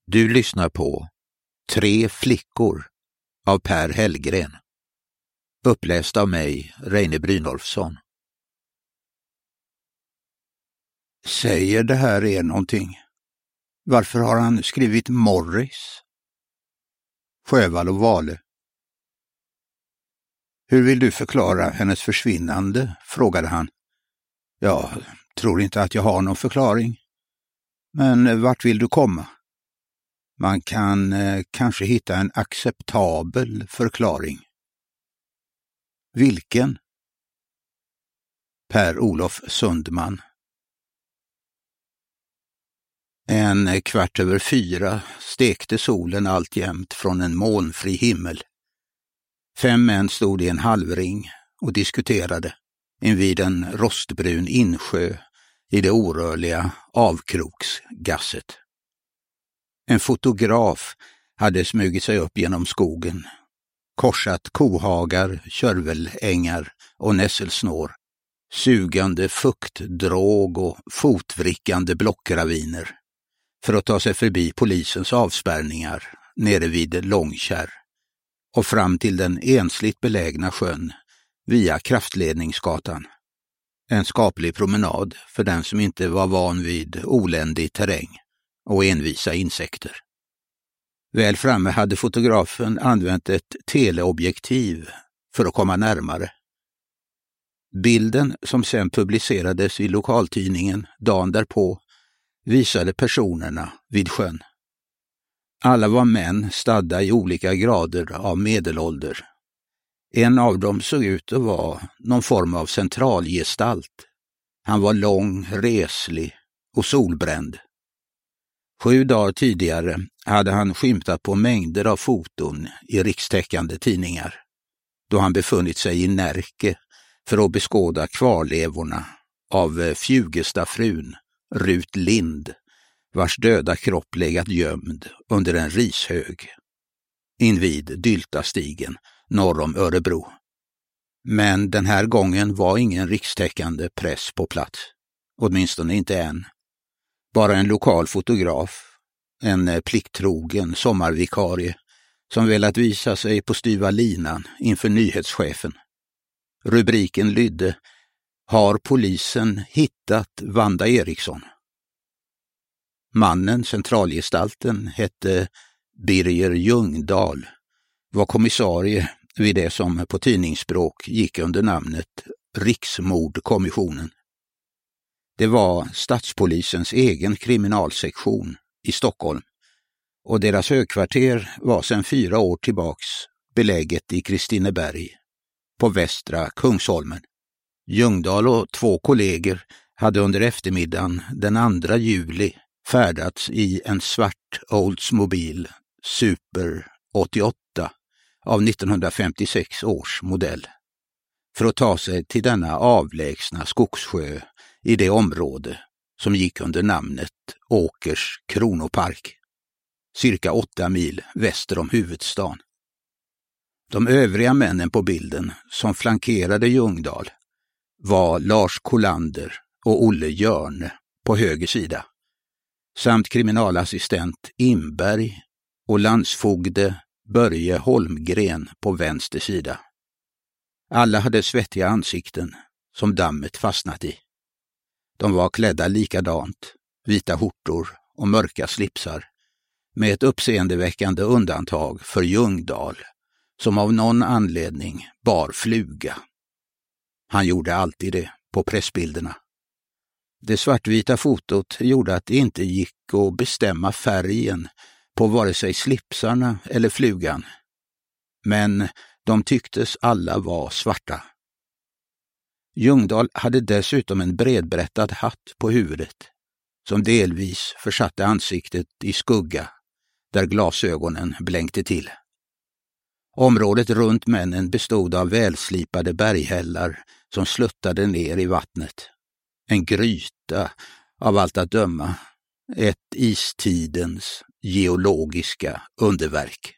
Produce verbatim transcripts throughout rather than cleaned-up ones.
Du lyssnar på Tre flickor av Per Hellgren. Uppläst av mig, Reine Brynolfsson. Säger det här er någonting? Varför har han skrivit Morris? Sjövall och Vale. Hur vill du förklara hennes försvinnande? Frågade han. Jag tror inte att jag har någon förklaring. Men vart vill du komma? Man kan eh, kanske hitta en acceptabel förklaring. Vilken? Per-Olof Sundman. En kvart över fyra stekte solen alltjämt från en molnfri himmel. Fem män stod i en halvring och diskuterade invid en rostbrun insjö i det orörliga avkroksgasset. En fotograf hade smugit sig upp genom skogen, korsat kohagar, körvelängar och nässelsnår, sugande fuktdråg och fotvrickande blockraviner för att ta sig förbi polisens avspärrningar nere vid Långkärr och fram till den ensligt belägna sjön via Kraftledningsgatan. En skaplig promenad för den som inte var van vid oländig terräng och envisa insekter. Väl framme hade fotografen använt ett teleobjektiv för att komma närmare. Bilden, som sedan publicerades i lokaltidningen dagen därpå, visade personerna vid sjön. Alla var män stadda i olika grader av medelålder. En av dem såg ut att vara någon form av centralgestalt. Han var lång, reslig och solbränd. Sju dagar tidigare hade han skymtat på mängder av foton i rikstäckande tidningar, då han befunnit sig i Närke för att beskåda kvarlevorna av Fjugestafrun Rut Lind, vars döda kropp legat gömd under en rishög invid Dyltastigen norr om Örebro. Men den här gången var ingen rikstäckande press på plats, åtminstone inte än. Bara en lokal fotograf, en plikttrogen sommarvikarie som velat visa sig på styva linan inför nyhetschefen. Rubriken lydde: Har polisen hittat Wanda Eriksson? Mannen, centralgestalten, hette Birger Ljungdahl, var kommissarie vid det som på tidningsspråk gick under namnet Riksmordkommissionen. Det var stadspolisens egen kriminalsektion i Stockholm och deras högkvarter var sedan fyra år tillbaks beläget i Kristineberg på västra Kungsholmen. Ljungdahl och två kollegor hade under eftermiddagen den andra juli färdats i en svart Oldsmobile Super åttioåtta av nittonhundrafemtiosex års modell för att ta sig till denna avlägsna skogssjö i det område som gick under namnet Åkers kronopark, cirka åtta mil väster om huvudstaden. De övriga männen på bilden som flankerade Ljungdahl var Lars Kollander och Olle Jörne på höger sida, samt kriminalassistent Imberg och landsfogde Börje Holmgren på vänster sida. Alla hade svettiga ansikten som dammet fastnat i. De var klädda likadant, vita skjortor och mörka slipsar, med ett uppseendeväckande undantag för Ljungdahl, som av någon anledning bar fluga. Han gjorde alltid det på pressbilderna. Det svartvita fotot gjorde att det inte gick att bestämma färgen på vare sig slipsarna eller flugan, men de tycktes alla vara svarta. Ljungdahl hade dessutom en bredbrättad hatt på huvudet, som delvis försatte ansiktet i skugga, där glasögonen blänkte till. Området runt männen bestod av välslipade berghällar som sluttade ner i vattnet. En gryta, av allt att döma, ett istidens geologiska underverk.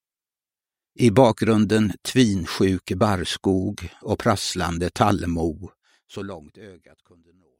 I bakgrunden tvinsjuk barrskog och prasslande tallmo så långt ögat kunde nå.